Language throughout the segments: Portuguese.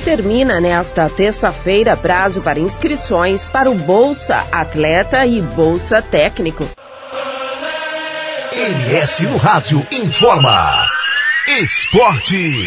Termina nesta terça-feira prazo para inscrições para o Bolsa Atleta e Bolsa Técnico. MS no Rádio informa. Esporte.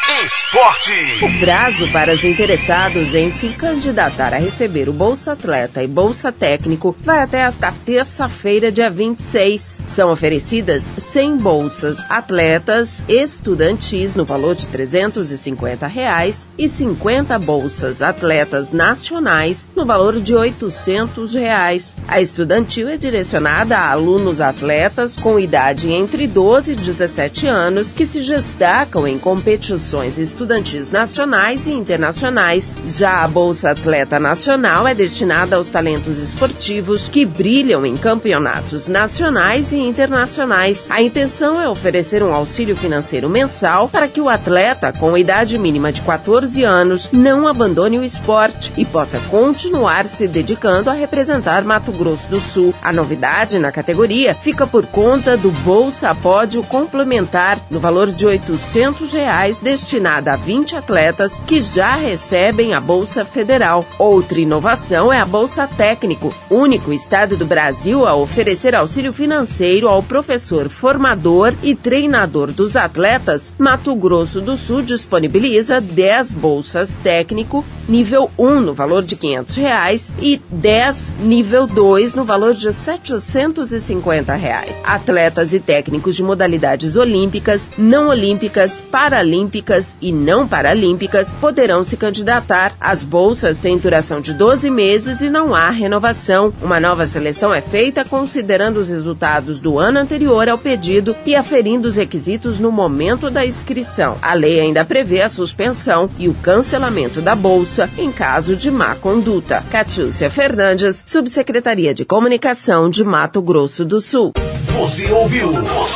O prazo para os interessados em se candidatar a receber o Bolsa Atleta e Bolsa Técnico vai até esta terça-feira, dia 26. São oferecidas 100 bolsas atletas estudantis no valor de R$ 350 e 50 bolsas atletas nacionais no valor de R$ 800. A estudantil é direcionada a alunos atletas com idade entre 12 e 17 anos que se destacam em competições estudantis nacionais e internacionais. Já a Bolsa Atleta Nacional é destinada aos talentos esportivos que brilham em campeonatos nacionais e internacionais. A intenção é oferecer um auxílio financeiro mensal para que o atleta com idade mínima de 14 anos não abandone o esporte e possa continuar se dedicando a representar Mato Grosso do Sul. A novidade na categoria fica por conta do Bolsa Pódio Complementar, no valor de R$ 800, destinada a 20 atletas que já recebem a Bolsa Federal. Outra inovação é a Bolsa Técnico, único estado do Brasil a oferecer auxílio financeiro ao professor formador e treinador dos atletas. Mato Grosso do Sul disponibiliza 10 bolsas técnico nível 1 no valor de R$ 500 e 10 nível 2 no valor de R$ 750. Atletas e técnicos de modalidades olímpicas, não olímpicas, paralímpicas e não paralímpicas poderão se candidatar. As bolsas têm duração de 12 meses e não há renovação. Uma nova seleção é feita considerando os resultados do ano anterior ao pedido e aferindo os requisitos no momento da inscrição. A lei ainda prevê a suspensão e o cancelamento da bolsa em caso de má conduta. Catiúcia Fernandes, Subsecretaria de Comunicação de Mato Grosso do Sul. Você ouviu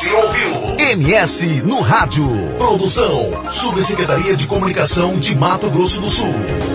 MS no Rádio. Produção, Subsecretaria de Comunicação de Mato Grosso do Sul.